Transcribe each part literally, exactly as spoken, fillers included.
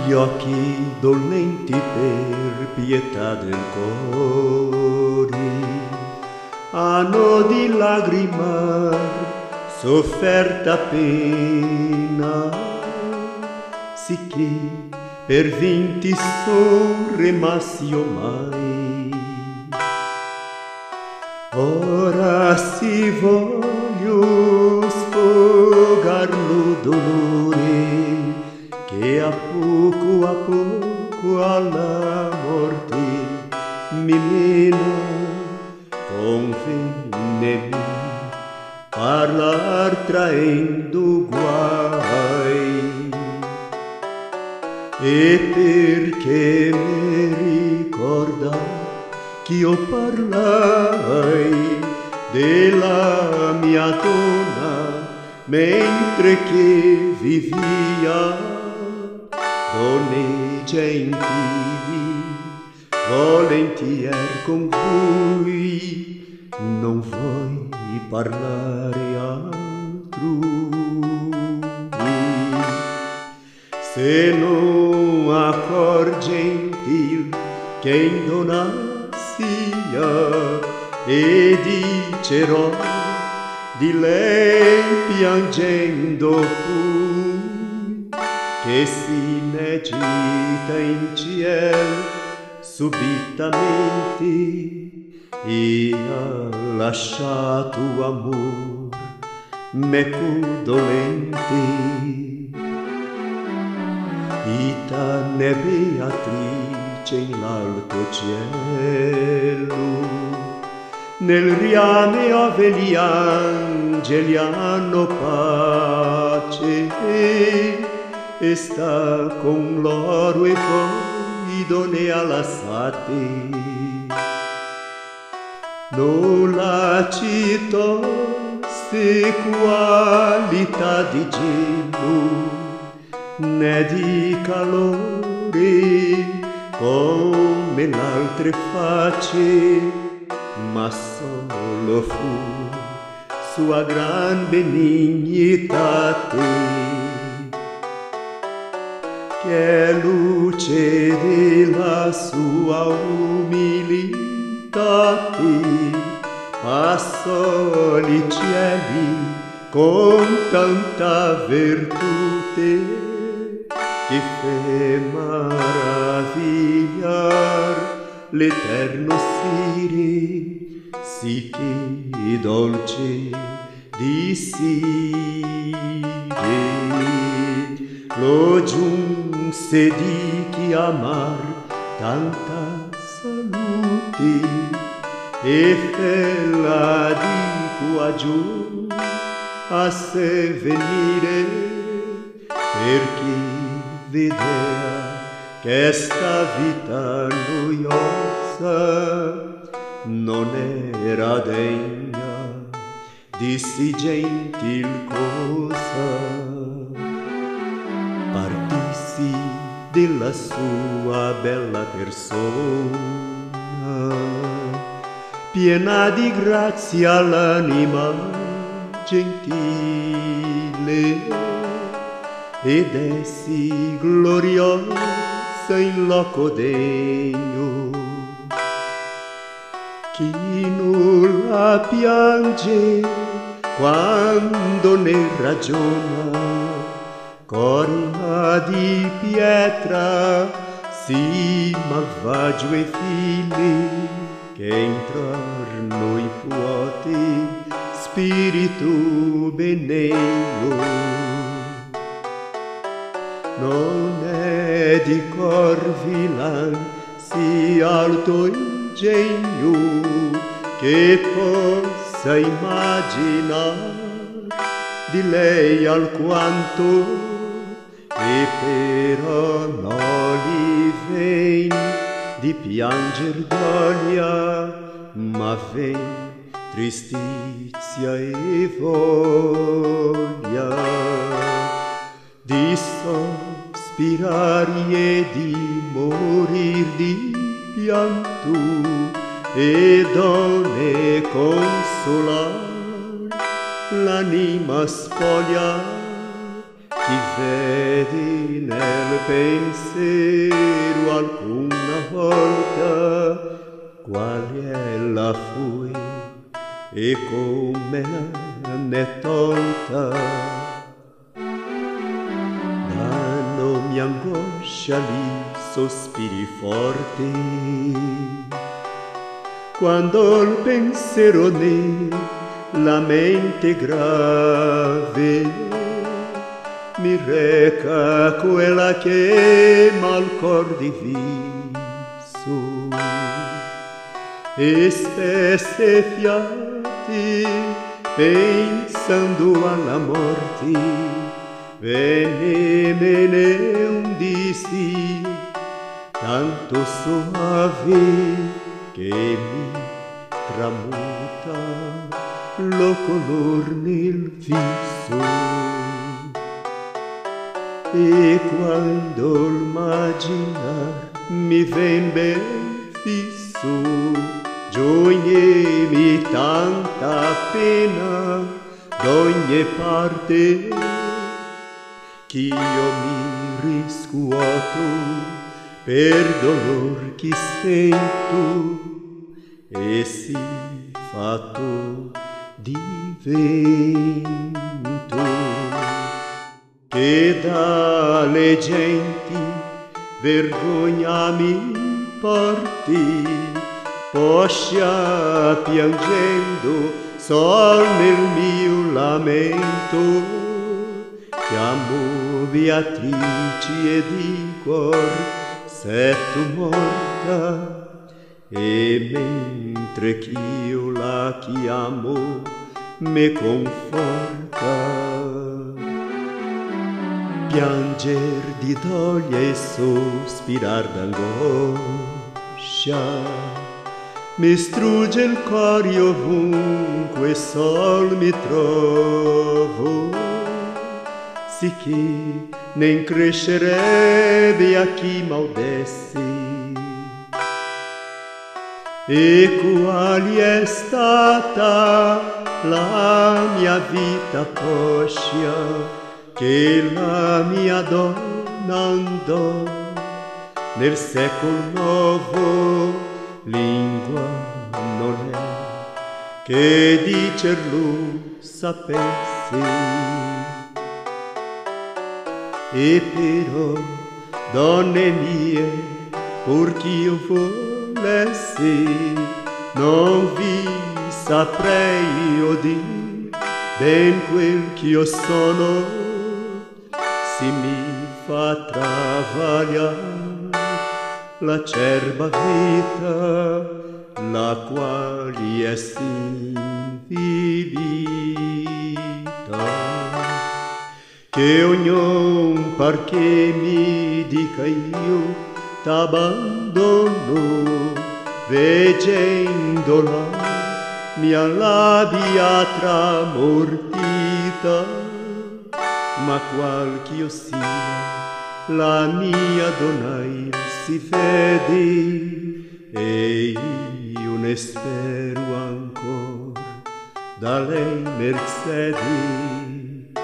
gli occhi dolenti per pietà del cuore hanno di lagrimar sofferta pena, sicché per vinti son rimasti ormai. Ora si voglio sfogar lo dolore che a poco a poco alla morte mi mena. Conviene parlar traendo guai, e perché mi ricorda che io parlai della mia donna mentre che vivia. Donne gentili, volentier con voi, non vuoi parlare altrui. Se non a cor gentil che in donna sia, e dicerò di lei piangendo pui, che si ne gita in ciel subitamente e ha lasciato amor meco dolente. Ita ne Beatrice in l'alto cielo, nel riame ove gli angeli hanno pace, e sta con loro e poi donne alassate. Non la cito se qualità di gelo né di calore come l'altre face, ma solo fu sua gran benignità che luce della sua umilità passò i cieli con tanta virtute che fe maravigliar l'eterno Sire, sì che dolce di Sire lo giunse di chiamar tanta salute, e fella di qua giù a se venire, per chi vedea che sta vita noiosa non era degna di sì gentil cosa. Partissi della sua bella persona, piena di grazia l'anima gentile, ed essi gloriosa in loco degno. Chi non la piange quando ne ragiona, corna di pietra si malvagio e fili, che entrar noi puote spiritu benegno. Non è di cor vilan sì alto ingegno che possa immaginar di lei alquanto, e però non gli ven di pianger gioia, ma ven tristizia e voglia di sospirare e di morir di pianto, e donne consolar l'anima spoglia chi vede nel pensiero alcuna volta qual ella fui e come n'è tolta. Danno mi angoscia lì sospiri forti quando il pensiero ne la mente grave mi reca quella che mal cor diviso e spesse fiati pensando alla morte venemene un dissi tanto soave che mi tramuta lo color nel viso. E quando l'immaginar mi ven ben fisso, giognemi tanta pena d'ogni parte, ch'io mi riscuoto per dolor chi sento, e si fatto divento. Che dalle genti vergogna mi porti, poscia piangendo sol nel mio lamento, chiamo Beatrice e di cor se tu morta, e mentre ch'io la chiamo me conforta. Pianger di doglia e sospirar d'angoscia mi strugge il cuore ovunque sol mi trovo, sicché ne increscerebbe a chi m'audessi. E quali è stata la mia vita poscia, che la mia donna andò nel secol nuovo, lingua non è che dicerlo sapessi. E però, donne mie, pur ch'io volessi, non vi saprei io dir ben quel ch'io sono, si mi fa travagliar la cerba vita, la quale è invilita, che ognon par che mi dica io t'abbandono, veggendo la mia labia tramortita. Ma qual ch'io sia, la mia donna il si vede, e io ne spero ancor da lei mercede.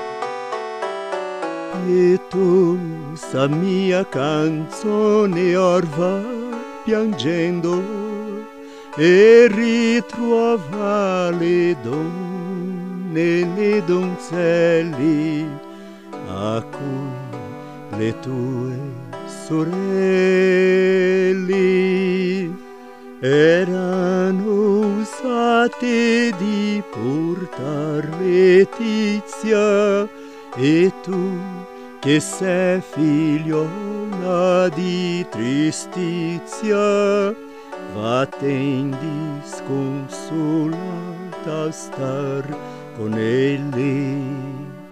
E tu sa mia canzone orva piangendo, e ritrova le donne, le donzelle a cui le tue sorelle erano usate di portar letizia, e tu che sei figliola di tristizia, vattene disconsolata a star con elle.